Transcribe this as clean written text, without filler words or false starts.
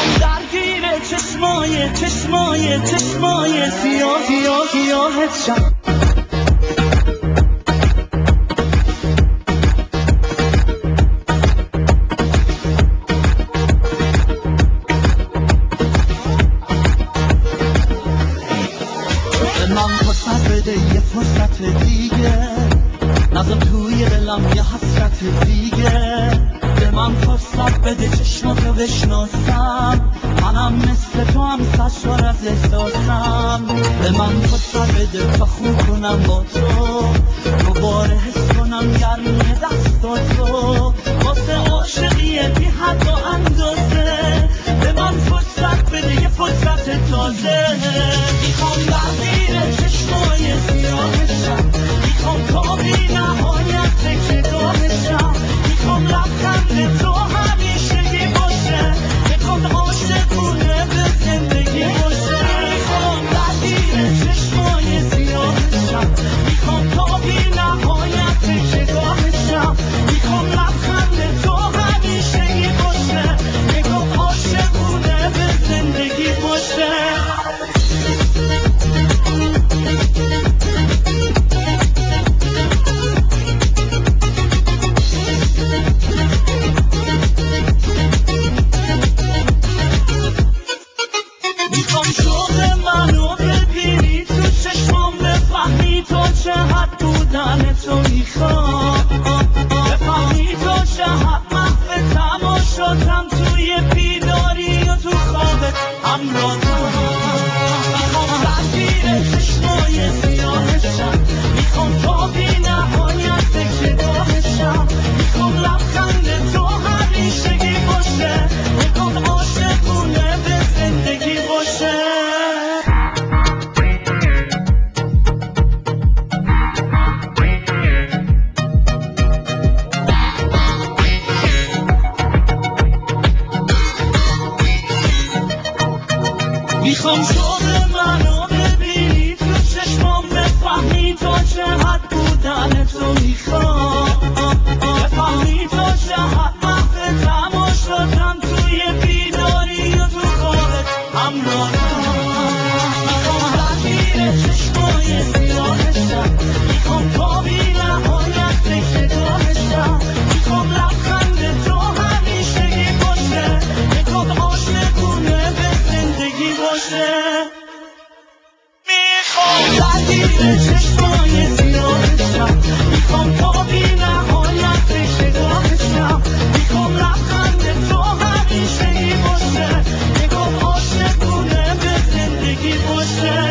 درگیر چشمای سیاهت شم. من فرصت بده یه فرصت دیگه، نظر توی دلم یه حسرت دیگه. به من فرصت بده چشماتو بشناسم، منم مثل تو هم سرشار از احساسم. به من فرصت بده تا خوب کنم با تو، دوباره حس کنم گرمی دستاتو، واسه عاشقی بی حد و اندازه. به من فرصت بده یه فرصت تازه. میخوام درگیر چشمای سیاهشم، میخوام تا بی نهایت تکیه‌گاهشم، میخوام لبخند تو همیشگی باشه، میخوام عاشقونه به زندگی باشه. میخوام درگیر چشمای سیاهشم، میخوام تا بی نهایت تکیه‌گاهشم، میخوام لبخند تو همیشگی باشه، میخوام عاشقونه به زندگی باشه. میخوام شوق منو ببینی تو چشمام، بفهمی تا چه حد بودن تو میخوام، بفهمی تا چه حد محو تماشاتم، توی بیداری و تو خوابت همراهم. میخوام درگیر چشمای سیاهشم، میخوام تا بی نهایت تکیه‌گاهشم، میخوام لبخند تو همیشگی باشه، میخوام عاشقونه به زندگی باشه. میخوام شوق منو ببینی تو چشمام، بفهمی تا چه حد بودن تو میخوام، بفهمی تا چه حد محو تماشاتم، توی بیداری و تو خوابت همراهم. میخوام درگیر چشمای سیاهشم، میخوام تا بی نهایت تکیه‌گاهشم، میخوام لبخند تو همیشگی باشه، میخوام عاشقونه به زندگی باشه. میخوام درگیر چشمای سیاهشم، میخوام تا بی نهایت تکیه‌گاهشم، میخوام لبخند تو همیشگی باشه، میخوام عاشقونه به زندگی باشه.